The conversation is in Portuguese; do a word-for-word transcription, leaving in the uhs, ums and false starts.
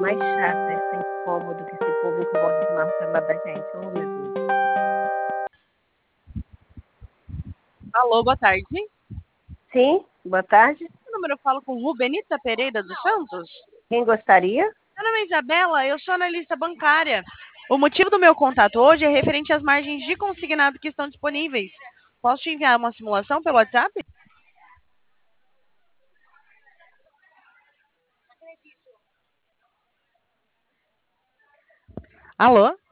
mais chata, esse incômodo que esse povo incomoda demais no celular da gente. Oh, meu Deus. Alô, boa tarde. Sim, boa tarde. Meu número eu falo com Rubenita Pereira dos Santos. Quem gostaria? Meu nome é Isabela, eu sou analista bancária. O motivo do meu contato hoje é referente às margens de consignado que estão disponíveis. Posso te enviar uma simulação pelo WhatsApp? Alô?